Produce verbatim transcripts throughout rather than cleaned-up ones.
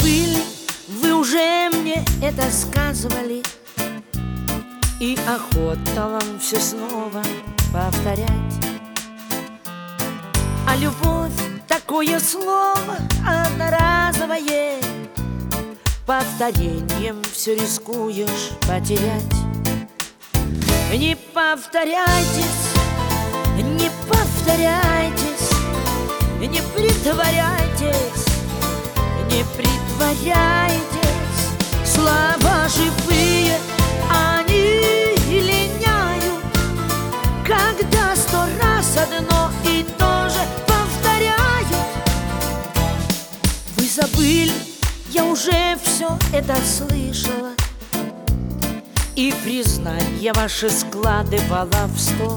забыли, вы уже мне это сказывали, и охота вам все снова повторять. А любовь — такое слово одноразовое, повторением все рискуешь потерять. Не повторяйтесь, не повторяйтесь, не притворяйтесь, не притворяйтесь. Слова живые, они линяют, когда сто раз одно и то же повторяют. Вы забыли, я уже все это слышала, и признания ваши складывала в стол.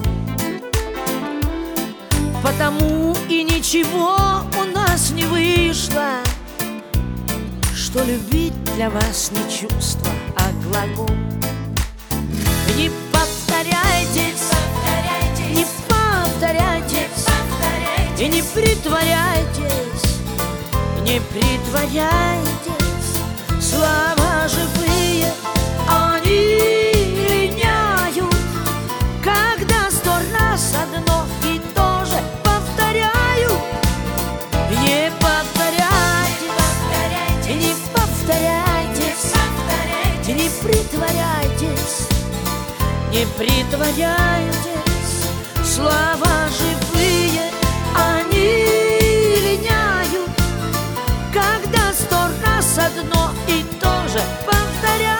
Потому и ничего у нас не вышло, что любить для вас не чувство, а глагол. Не повторяйтесь, не повторяйтесь, и не притворяйтесь, не притворяйтесь. Слова живые, они линяют, когда сто раз одно и то же повторяю. Не повторяйтесь, не повторяйтесь, не притворяйтесь, не притворяйтесь. Слова живые, они линяют, когда сто раз одно и то же повторяю.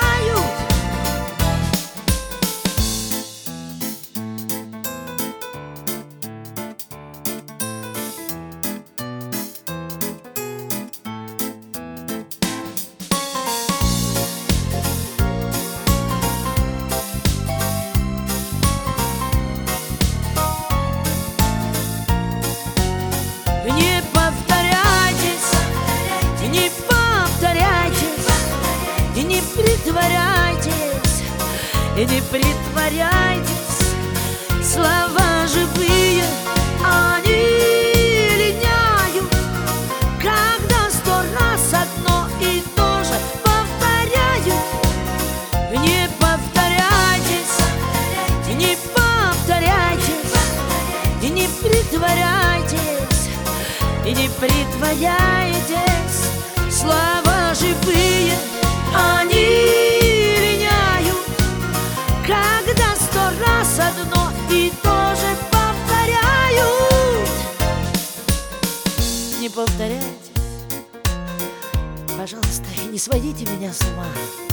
Не повторяйтесь, не повторяйтесь, и не притворяйтесь, и не притворяйтесь. Слова живые, они линяют, когда сто раз одно и то же повторяют. Не повторяйтесь, не повторяйтесь, и не притворяйтесь, и не притворяйтесь. Слова живые, они линяют, когда сто раз одно и то же повторяют. Не повторяйтесь, пожалуйста, и не сводите меня с ума.